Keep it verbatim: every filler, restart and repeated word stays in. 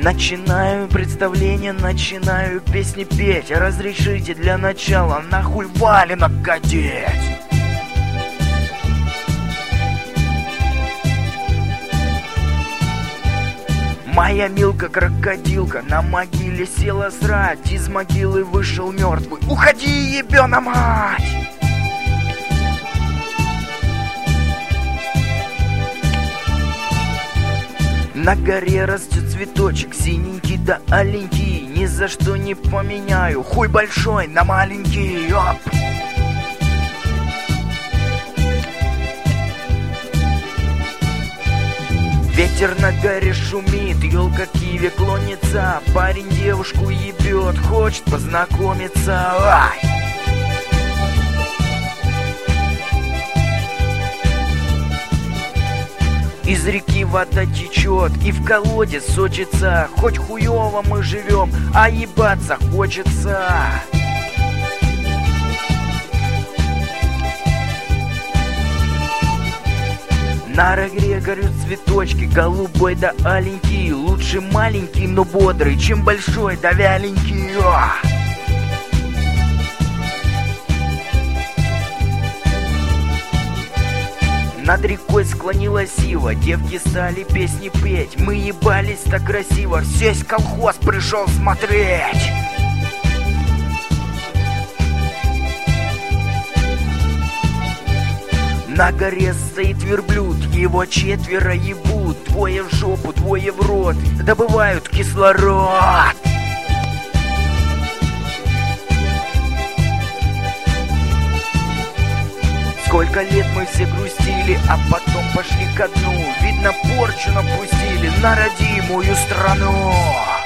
Начинаю представление, начинаю песни петь. Разрешите для начала нахуй валенок кадеть. Моя Милка-крокодилка на могиле села срать. Из могилы вышел мертвый. Уходи, ебёна мать! На горе растет цветочек, синенький да аленький. Ни за что не поменяю хуй большой на маленький. Оп! Ветер на горе шумит, елка киви клонится. Парень девушку ебет, хочет познакомиться. Ай! Из реки вода течет и в колодец сочится. Хоть хуёво мы живем, а ебаться хочется. На рогре горят цветочки, голубой да аленький. Лучше маленький, но бодрый, чем большой да вяленький. О! Над рекой склонилась ива, девки стали песни петь. Мы ебались так красиво, весь колхоз пришел смотреть. На горе стоит верблюд, его четверо ебут. Двое в жопу, двое в рот, добывают кислород. Сколько лет мы все грустили, а потом пошли ко дну. Видно, порчу напустили на родимую страну.